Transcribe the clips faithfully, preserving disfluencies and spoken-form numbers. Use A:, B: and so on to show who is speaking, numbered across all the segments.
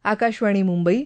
A: आकाशवाणी मुंबई.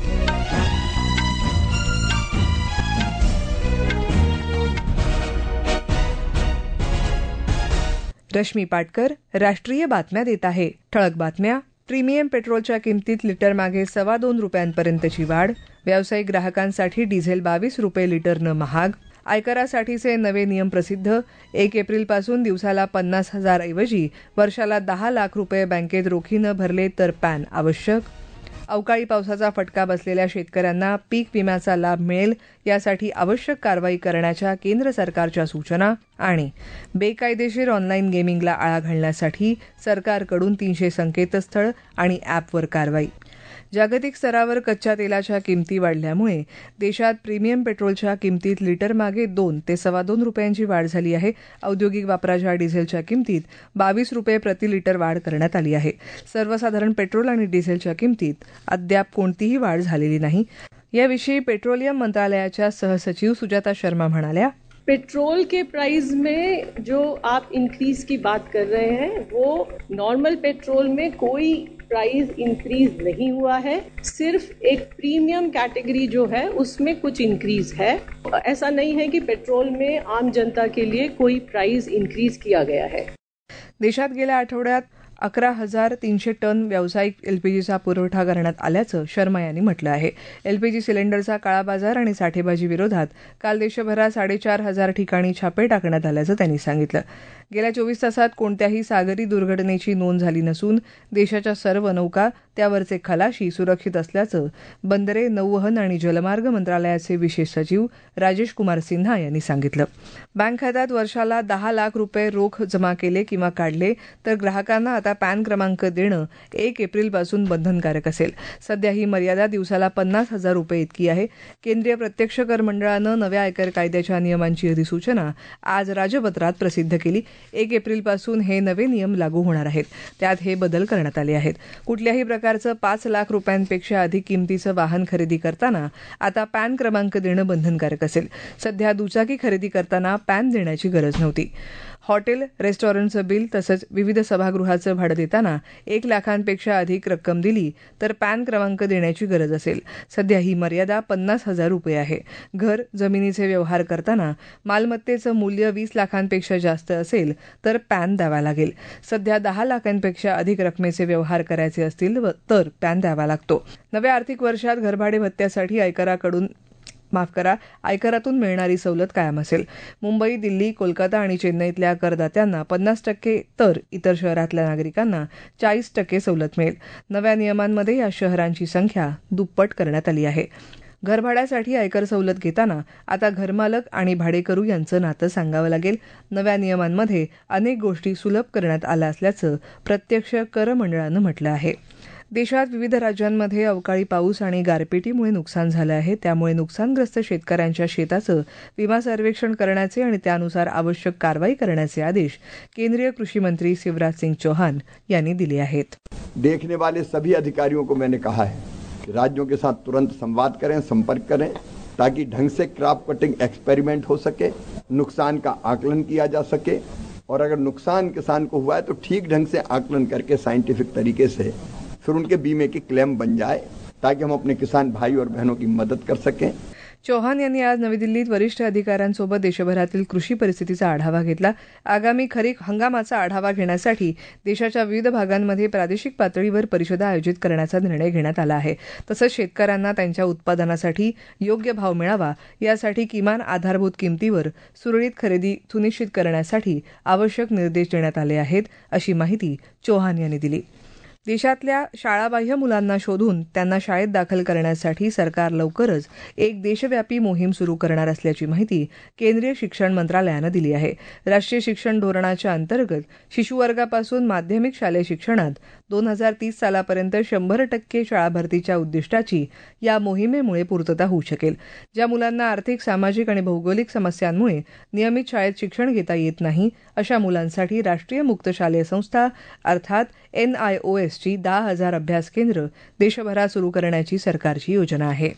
A: रश्मी पाटकर राष्ट्रीय बातम्या देत आहे. ठळक बातम्या. प्रीमियम पेट्रोलच्या किमतीत लिटर मागे सव्वा दोन रुपयांपर्यंतची वाढ. व्यावसायिक ग्राहकांसाठी डिझेल बावीस रुपये लिटरनं महाग. आयकरासाठीचे नवे नियम प्रसिद्ध. एक एप्रिलपासून दिवसाला पन्नास हजार ऐवजी वर्षाला दहा लाख रुपये बँकेत रोखीनं भरले तर पॅन आवश्यक. अवकाळी पावसाचा फटका बसलेल्या शेतकऱ्यांना पीक विम्याचा लाभ मिळेल यासाठी आवश्यक कारवाई करण्याच्या केंद्र सरकारच्या सूचना. आणि बेकायदेशीर ऑनलाईन गेमिंगला आळा घालण्यासाठी सरकारकडून तीनशे संकेतस्थळ आणि ॲपवर कारवाई. जागतिक स्तरावर कच्च्या तेलाच्या किमती वाढल्यामुळे देशात प्रीमियम पेट्रोलच्या किमतीत लिटर मागे दोन ते सव्वा दोन रुपयांची वाढ झाली आहे. औद्योगिक वापराच्या डिझेलच्या किमतीत बावीस रुपये प्रति लिटर वाढ करण्यात आली आहे. सर्वसाधारण पेट्रोल आणि डिझेलच्या किमतीत अद्याप कोणतीही वाढ झालेली नाही. याविषयी पेट्रोलियम मंत्रालयाच्या सहसचिव सुजाता शर्मा म्हणाल्या,
B: पेट्रोल के प्राइस में जो आप इंक्रीज की बात कर रहे हैं वो नॉर्मल पेट्रोल में कोई प्राइस इंक्रीज नहीं हुआ है. सिर्फ एक प्रीमियम कैटेगरी जो है उसमें कुछ इंक्रीज है. ऐसा नहीं है कि पेट्रोल में आम जनता के लिए कोई प्राइस इंक्रीज किया गया है.
A: देशात गेल्या आठवड्यात अकरा हजार तीनशे टन व्यावसायिक एलपीजीचा पुरवठा करण्यात आल्याचं शर्मा यांनी म्हटलं आहे. एलपीजी सिलेंडरचा काळाबाजार आणि साठेबाजी विरोधात काल देशभरात साडेचार हजार ठिकाणी छापे टाकण्यात आल्याचं त्यांनी सांगितलं. गेल्या चोवीस तासात कोणत्याही सागरी दुर्घटनेची नोंद झाली नसून देशाच्या सर्व नौका त्यावरचे खलाशी सुरक्षित असल्याचं बंदरे, नौवहन आणि जलमार्ग मंत्रालयाचे विशेष सचिव राजेश कुमार सिन्हा यांनी सांगितलं. बँक खात्यात वर्षाला दहा लाख रुपये रोख जमा केले किंवा काढले तर ग्राहकांना आता पॅन क्रमांक देणं एक एप्रिलपासून बंधनकारक असेल. सध्या ही मर्यादा दिवसाला पन्नास हजार रुपये इतकी आहे. केंद्रीय प्रत्यक्ष कर मंडळानं नव्या आयकर कायद्याच्या नियमांची अधिसूचना आज राजपत्रात प्रसिद्ध केली. एक एप्रिलपासून हे नवे नियम लागू होणार आहेत. त्यात हे बदल करण्यात आले आहेत. कुठल्याही प्रकारचं पाच लाख रुपयांपेक्षा अधिक किमतीचं वाहन खरेदी करताना आता पॅन क्रमांक देणं बंधनकारक असेल. सध्या दुचाकी खरेदी करताना पॅन देण्याची गरज नव्हती. हॉटेल, रेस्टॉरंटचं बिल तसंच विविध सभागृहाचं भाडं देताना एक लाखांपेक्षा अधिक रक्कम दिली तर पॅन क्रमांक देण्याची गरज असेल. सध्या ही मर्यादा पन्नास हजार रुपये आहे. घर, जमिनीचे व्यवहार करताना मालमत्तेचं मूल्य वीस लाखांपेक्षा जास्त असेल तर पॅन द्यावा लागेल. सध्या दहा लाखांपेक्षा अधिक रकमेचे व्यवहार करायचे असतील तर पॅन द्यावा लागतो. नव्या आर्थिक वर्षात घरभाडे भत्त्यासाठी आयकराकडून माफ करा आयकरातून मिळणारी सवलत कायम असेल. मुंबई, दिल्ली, कोलकाता आणि चेन्नईतल्या करदात्यांना पन्नास टक्के तर इतर शहरातल्या नागरिकांना चाळीस टक्के सवलत मिळेल. नव्या नियमांमध्ये या शहरांची संख्या दुप्पट करण्यात आली आहे. घरभाड्यासाठी आयकर सवलत घेताना आता घरमालक आणि भाडेकरू यांचं नातं सांगावं लागेल. नव्या नियमांमध्ये अनेक गोष्टी सुलभ करण्यात आल्या असल्याचं प्रत्यक्ष कर मंडळानं म्हटलं आहे. देशात विविध राज्यांमध्ये अवकाळी पाऊस आणि गारपिटीमुळे नुकसान झालं आहे. त्यामुळे नुकसानग्रस्त शेतकऱ्यांच्या शेताचं विमा सर्वेक्षण करण्याचे आणि त्यानुसार आवश्यक कारवाई करण्याचे आदेश केंद्रीय कृषी मंत्री शिवराज सिंह चौहान यांनी दिले आहेत.
C: देखने वाले सभी अधिकारियों को मैंने कहा है कि राज्यों के साथ तुरंत संवाद करें, संपर्क करें ताकि ढंग से क्रॉप कटिंग एक्सपेरिमेंट हो सके, नुकसान का आकलन किया जा सके और अगर नुकसान किसान को हुआ है तो ठीक ढंग से आकलन करके साइंटिफिक तरीके से फिर उनके बीमे की क्लेम बन जाए ताकि हम अपने किसान भाई और बहनों की मदद कर सकें.
A: चौहान यांनी आज नवी दिल्लीत वरिष्ठ अधिकाऱ्यांसोबत देशभरातील कृषी परिस्थितीचा आढावा घेतला. आगामी खरीप हंगामाचा आढावा घेण्यासाठी देशाच्या विविध भागांमध्ये प्रादेशिक पातळीवर परिषदा आयोजित करण्याचा निर्णय घेण्यात आला आहे. तसंच शेतकऱ्यांना त्यांच्या उत्पादनासाठी योग्य भाव मिळावा यासाठी किमान आधारभूत किमतीवर सुरळीत खरेदी सुनिश्चित करण्यासाठी आवश्यक निर्देश देण्यात आले आहेत, अशी माहिती चौहान यांनी दिली. देशातल्या शाळाबाह्य मुलांना शोधून त्यांना शाळेत दाखल करण्यासाठी सरकार लवकरच एक देशव्यापी मोहीम सुरू करणार असल्याची माहिती केंद्रीय शिक्षण मंत्रालयानं दिली आहे. राष्ट्रीय शिक्षण धोरणाच्या अंतर्गत शिशुवर्गापासून माध्यमिक शालेय शिक्षणात दोन हजार तीस सालापर्यंत शंभर टक्के शाळा भरतीच्या उद्दिष्टाची या मोहिमेमुळे पूर्तता होऊ शकेल. ज्या मुलांना आर्थिक, सामाजिक आणि भौगोलिक समस्यांमुळे नियमित शाळेत शिक्षण घेता येत नाही अशा मुलांसाठी राष्ट्रीय मुक्त शालेय संस्था अर्थात एन आय ओ एस ची दहा हजार अभ्यास केंद्र देशभरात सुरू करण्याची सरकारची योजना आहे.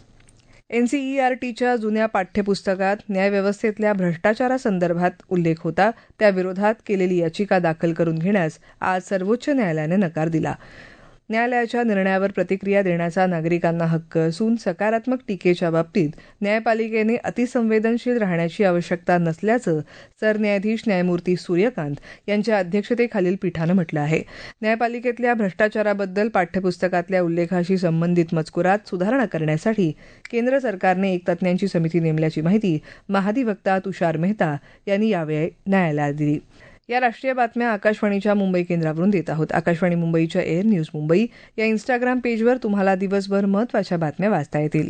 A: एनसीईआरटीच्या जुन्या पाठ्यपुस्तकात न्यायव्यवस्थेतल्या भ्रष्टाचारासंदर्भात उल्लेख होता. त्याविरोधात केलेली याचिका दाखल करून घेण्यास आज सर्वोच्च न्यायालयाने नकार दिला. न्यायालयाच्या निर्णयावर प्रतिक्रिया देण्याचा नागरिकांना हक्क असून सकारात्मक टीकेच्या बाबतीत न्यायपालिकेने अतिसंवेदनशील राहण्याची आवश्यकता नसल्याचं सरन्यायाधीश न्यायमूर्ती सूर्यकांत यांच्या अध्यक्षतेखालील पीठानं म्हटलं आहे. न्यायपालिकेतल्या भ्रष्टाचाराबद्दल पाठ्यपुस्तकातल्या उल्लेखाशी संबंधित मजकुरात सुधारणा करण्यासाठी केंद्र सरकारने एक तज्ज्ञांची समिती नेमल्याची माहिती महाधिवक्ता तुषार मेहता यांनी यावेळी न्यायालयात दिली. या राष्ट्रीय बातम्या आकाशवाणीच्या मुंबई केंद्रावरून देत आहोत. आकाशवाणी मुंबईच्या एअर न्यूज मुंबई या इंस्टाग्राम पेजवर तुम्हाला दिवसभर महत्त्वाच्या बातम्या वाचता येतील.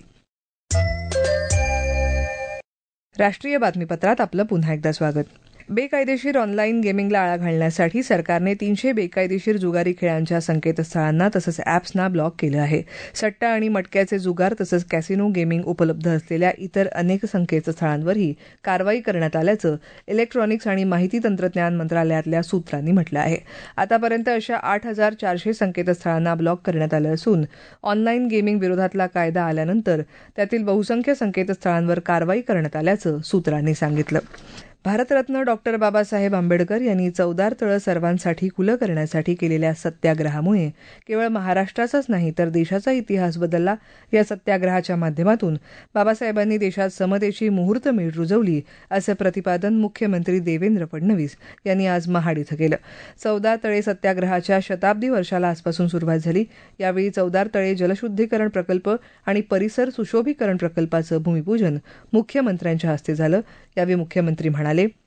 A: राष्ट्रीय बातमीपत्रात आपलं पुन्हा एकदा स्वागत. बेकायदेशीर ऑनलाईन गेमिंगला आळा घालण्यासाठी सरकारने तीनशे बेकायदेशीर जुगारी खेळांच्या संकेतस्थळांना तसंच ॲप्सना ब्लॉक केलं आहे. सट्टा आणि मटक्याचे जुगार तसंच कॅसिनो गेमिंग उपलब्ध असलेल्या इतर अनेक संकेतस्थळांवरही कारवाई करण्यात आल्याचं इलेक्ट्रॉनिक्स आणि माहिती तंत्रज्ञान मंत्रालयातल्या सूत्रांनी म्हटलं आहे. आतापर्यंत अशा आठ हजार चारशे संकेतस्थळांना ब्लॉक करण्यात आलं असून ऑनलाईन गेमिंग विरोधातला कायदा आल्यानंतर त्यातील बहुसंख्य संकेतस्थळांवर कारवाई करण्यात आल्याचं सूत्रांनी सांगितलं. भारतरत्न डॉक्टर बाबासाहेब आंबेडकर यांनी चवदार तळं सर्वांसाठी खुलं करण्यासाठी केलेल्या सत्याग्रहामुळे केवळ महाराष्ट्राचाच नाही तर देशाचा इतिहास बदलला. या सत्याग्रहाच्या माध्यमातून बाबासाहेबांनी देशात समतेची मुहूर्तमेढ रुजवली असं प्रतिपादन मुख्यमंत्री देवेंद्र फडणवीस यांनी आज महाड इथं केलं. चवदार तळे सत्याग्रहाच्या शताब्दी वर्षाला आजपासून सुरुवात झाली. यावेळी चवदार तळे जलशुद्धीकरण प्रकल्प आणि परिसर सुशोभीकरण प्रकल्पाचं भूमिपूजन मुख्यमंत्र्यांच्या हस्ते झालं. यावेळी मुख्यमंत्री म्हणाले,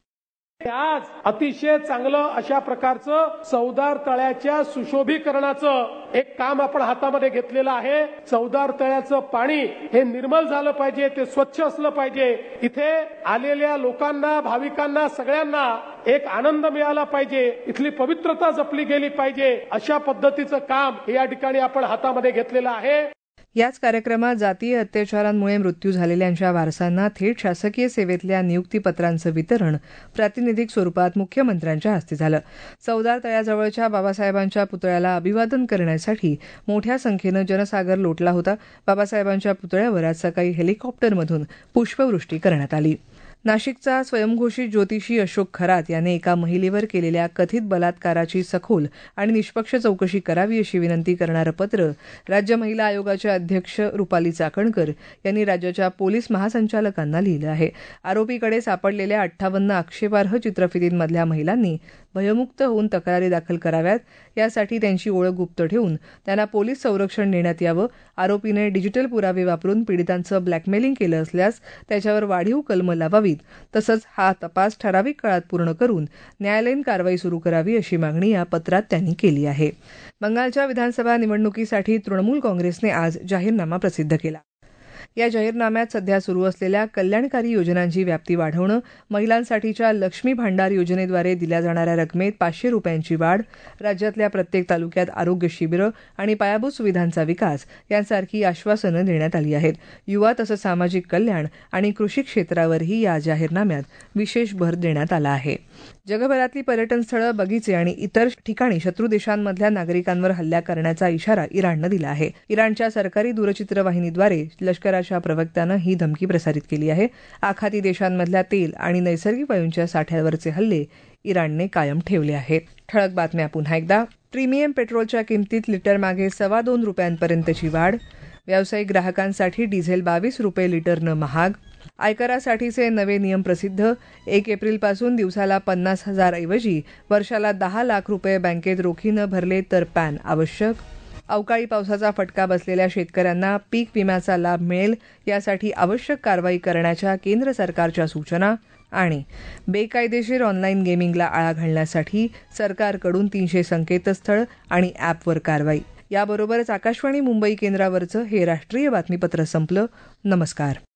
D: आज अतिशय चांगलं अशा प्रकारचं चवदार तळ्याच्या सुशोभीकरणाचं एक काम आपण हातामध्ये घेतलेलं आहे. चवदार तळ्याचं पाणी हे निर्मल झालं पाहिजे, ते स्वच्छ असलं पाहिजे. इथे आलेल्या लोकांना, भाविकांना, सगळ्यांना एक आनंद मिळाला पाहिजे, इथली पवित्रता जपली गेली पाहिजे. अशा पद्धतीचं काम या ठिकाणी आपण हातामध्ये घेतलेलं आहे.
A: याच कार्यक्रमात जातीय अत्याचारांमुळे मृत्यू झालेल्यांच्या वारसांना थेट शासकीय सेवेतल्या नियुक्तीपत्रांचं वितरण प्रातिनिधिक स्वरूपात मुख्यमंत्र्यांच्या हस्ते झालं. चवदार तळ्याजवळच्या बाबासाहेबांच्या पुतळ्याला अभिवादन करण्यासाठी मोठ्या संख्येनं जनसागर लोटला होता. बाबासाहेबांच्या पुतळ्यावर आज सकाळी हेलिकॉप्टरमधून पुष्पवृष्टी करण्यात आली. नाशिकचा स्वयंघोषित ज्योतिषी अशोक खरात याने एका महिलेवर केलेल्या कथित बलात्काराची सखोल आणि निष्पक्ष चौकशी करावी अशी विनंती करणारं पत्र राज्य महिला आयोगाच्या अध्यक्ष रुपाली चाकणकर यांनी राज्याच्या पोलीस महासंचालकांना लिहिलं आहे. आरोपीकडे सापडलेल्या अठ्ठावन्न आक्षेपार्ह चित्रफितींमधल्या महिलांनी भयमुक्त होऊन तक्रारी दाखल कराव्यात. यासाठी त्यांची ओळख गुप्त ठेवून त्यांना पोलीस संरक्षण देण्यात यावं. आरोपीने डिजिटल पुरावे वापरून पीडितांचं ब्लॅकमेलिंग केलं असल्यास त्याच्यावर वाढीव कलमं लावावीत. तसंच हा तपास ठराविक काळात पूर्ण करून न्यायालयीन कारवाई सुरू करावी अशी मागणी या पत्रात त्यांनी केली आहे. बंगालच्या विधानसभा निवडणुकीसाठी तृणमूल काँग्रेसने आज जाहीरनामा प्रसिद्ध केला. या जाहीरनाम्यात सध्या सुरू असलेल्या कल्याणकारी योजनांची व्याप्ती वाढवणं, महिलांसाठीच्या लक्ष्मी भांडार योजनेद्वारे दिल्या जाणाऱ्या रकमेत पाचशे रुपयांची वाढ, राज्यातल्या प्रत्येक तालुक्यात आरोग्य शिबिरं आणि पायाभूत सुविधांचा विकास यांसारखी आश्वासनं देण्यात आली आहेत. युवा तसंच सामाजिक कल्याण आणि कृषी क्षेत्रावरही या जाहीरनाम्यात विशेष भर देण्यात आला आहे. जगभरातली पर्यटन स्थळं, बगीचे आणि इतर ठिकाणी शत्रू देशांमधल्या नागरिकांवर हल्ला करण्याचा इशारा इराणनं दिला आहे. इराणच्या सरकारी दूरचित्रवाहिनीद्वारे लष्कराच्या प्रवक्त्यानं ही धमकी प्रसारित केली आहे. आखाती देशांमधल्या तेल आणि नैसर्गिक वायूंच्या साठ्यावरचे हल्ले इराणने कायम ठेवले आहेत. ठळक बातम्या पुन्हा एकदा. प्रीमियम पेट्रोलच्या किमतीत लिटरमागे सव्वा दोन रुपयांपर्यंतची वाढ. व्यावसायिक ग्राहकांसाठी डिझेल बावीस रुपये लिटरनं महाग. आयकरासाठीचे नवे नियम प्रसिद्ध. एक एप्रिलपासून दिवसाला पन्नास हजार ऐवजी वर्षाला दहा लाख रुपये बँकेत रोखीनं भरले तर पॅन आवश्यक. अवकाळी पावसाचा फटका बसलेल्या शेतकऱ्यांना पीक विम्याचा लाभ मिळेल यासाठी आवश्यक कारवाई करण्याच्या केंद्र सरकारच्या सूचना. आणि बेकायदेशीर ऑनलाईन गेमिंगला आळा घालण्यासाठी सरकारकडून तीनशे संकेतस्थळ आणि ॲपवर कारवाई. याबरोबरच आकाशवाणी मुंबई केंद्रावरचं हे राष्ट्रीय बातमीपत्र संपलं. नमस्कार.